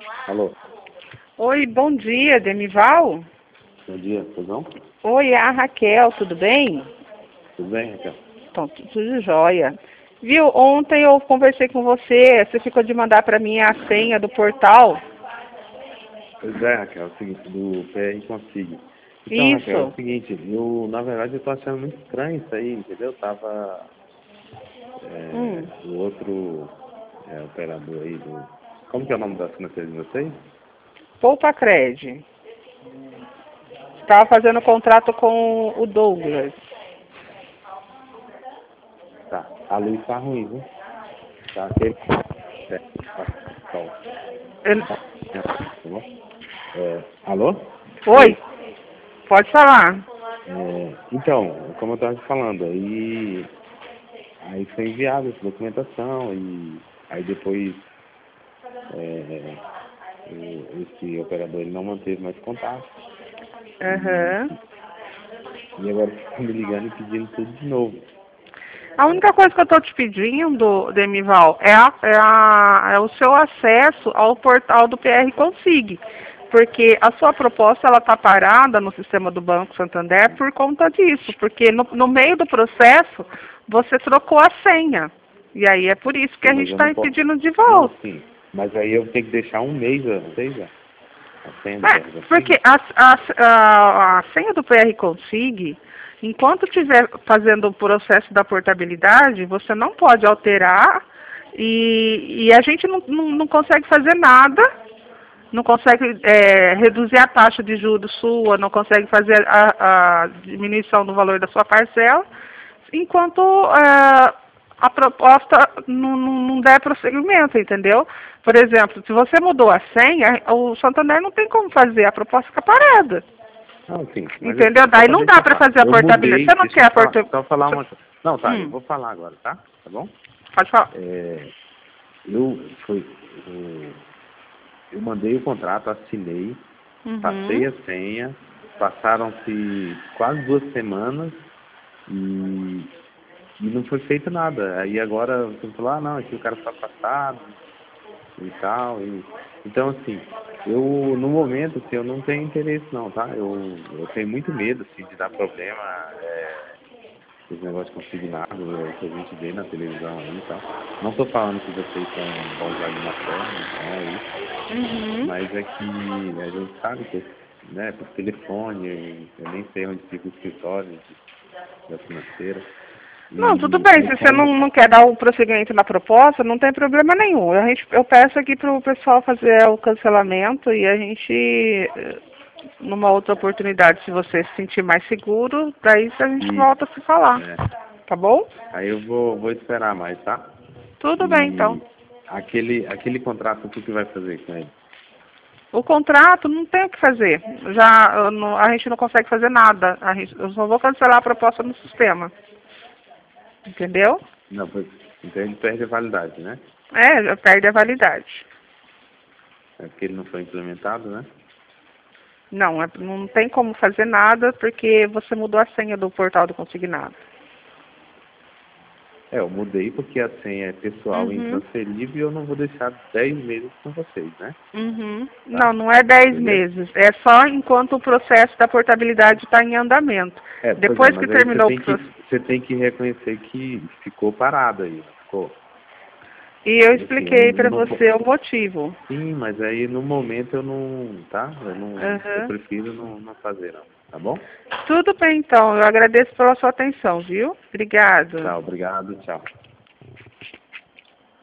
Alô, Oi, bom dia, Demival. bom dia, tudo bom? Oi, é a Raquel, tudo bem? Tudo bem, Raquel? Então, tudo jóia. Viu, ontem eu conversei com você ficou de mandar para mim a senha do portal. Pois é, Raquel, é o seguinte, do PR Consigo. Então, Raquel, é o Isso. seguinte, na verdade, eu tô achando muito estranho isso aí, entendeu? Tava Hum. o outro operador aí Como que é o nome da financeira de vocês? Poupa Cred. Estava fazendo contrato com o Douglas. Tá, a luz tá ruim, viu? Tá, aquele... Eu- Alô? Oi, pode falar. Então, como eu estava te falando, aí foi enviada essa documentação e aí depois esse operador ele não manteve mais contato Aham. e agora está me ligando e pedindo tudo de novo. A única coisa que eu estou te pedindo, Demival, é o seu acesso ao portal do PR Consig. Porque a sua proposta ela está parada no sistema do Banco Santander por conta disso. Porque no meio do processo você trocou a senha. E aí é por isso que Sim, a mas gente eu está não posso. pedindo de Não, volta. sim. Mas aí eu tenho que deixar um mês antes, a senha do É, PR porque Consigo. a senha do PR Consig, enquanto estiver fazendo o processo da portabilidade, você não pode alterar e a gente não consegue fazer nada, não consegue reduzir a taxa de juros sua, não consegue fazer a diminuição do valor da sua parcela, enquanto a proposta não der prosseguimento, entendeu? Por exemplo, se você mudou a senha, o Santander não tem como fazer, a proposta fica parada. Não, sim. Mas assim, Entendeu? só Daí para não dá deixar para claro. fazer a Eu portabilidade. mudei, Você não deixa eu quer a falar, portabilidade? só falar uma coisa. Não, tá, eu Hum, vou falar agora, tá? Tá bom? pode falar. É, eu, foi, eu mandei o contrato, assinei, passei Uhum. a senha, passaram-se quase 2 semanas e não foi feito nada. Aí agora você falou, ah não, aqui o cara está afastado e tal. Então assim, no momento assim, eu não tenho interesse não, tá? Eu tenho muito medo assim, de dar problema, esse negócio de consignado, que a gente vê na televisão aí e tal. Não estou falando que vocês são bons ali na forma, não é isso. Uhum. Mas é que a gente sabe que, né, por telefone, eu nem sei onde fica o escritório da financeira. Não, tudo E bem. aí Se você como. não quer dar o prosseguimento na proposta, não tem problema nenhum. Eu peço aqui para o pessoal fazer o cancelamento e a gente, numa outra oportunidade, se você se sentir mais seguro, daí a gente E, volta a se falar. é, Tá bom? aí eu vou esperar mais, tá? Tudo bem, então. E aquele contrato, o que vai fazer com ele? O contrato não tem o que fazer. Já a gente não consegue fazer nada. Eu só vou cancelar a proposta no sistema. Entendeu? Não, pois, então ele perde a validade, né? É, perde a validade. É porque ele não foi implementado, né? Não, não tem como fazer nada porque você mudou a senha do portal do consignado. Eu mudei porque a senha é pessoal e Uhum, intransferível e eu não vou deixar 10 meses com vocês, né? uhum. Tá? Não é 10 Beleza? meses. É só enquanto o processo da portabilidade está em andamento. Pois é, Depois que mas aí terminou o processo. você tem que reconhecer que ficou parado aí, não ficou? E eu Assim, expliquei para você o motivo. sim, mas aí no momento eu não, tá? Eu Uhum. prefiro não fazer não, tá bom? Tudo bem, então. Eu agradeço pela sua atenção, viu? Obrigado. Tá, obrigado, tchau.